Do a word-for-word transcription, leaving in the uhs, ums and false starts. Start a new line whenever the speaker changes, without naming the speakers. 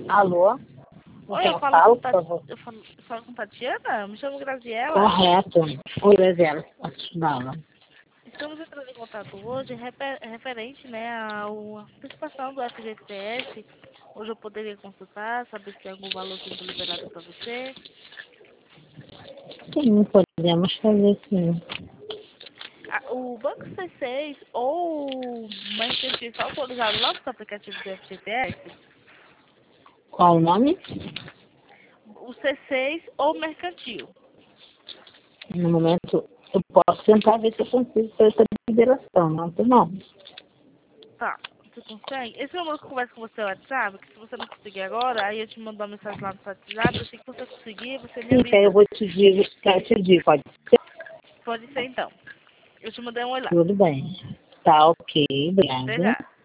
Alô?
Oi,
Quem
eu falo,
fala,
com Ta...
por favor?
eu falo, eu falo com Tatiana? Me chamo Graziela.
Correto. Oi, Graziela. Fala.
Estamos entrando em contato hoje refer... referente, né, à participação do F G T S. Hoje eu poderia consultar, saber se tem algum valor sendo liberado para você.
Sim, podemos fazer sim.
Ah, O Banco C seis ou o Mercantil está autorizado lá no aplicativo do F G T S?
Qual o nome?
O C seis ou Mercantil?
No momento, eu posso tentar ver se eu consigo fazer essa liberação, não tem não.
Tá, você consegue? Esse número que eu converso com você é o WhatsApp, que se você não conseguir agora, aí eu te mando uma mensagem lá no WhatsApp, assim que você conseguir, você me
Sim, que aí eu
avisa.
vou te dizer, quero te dizer, pode ser?
Pode ser então. Eu te mandei um oi lá.
Tudo bem. Tá ok,
Até
obrigada.
já.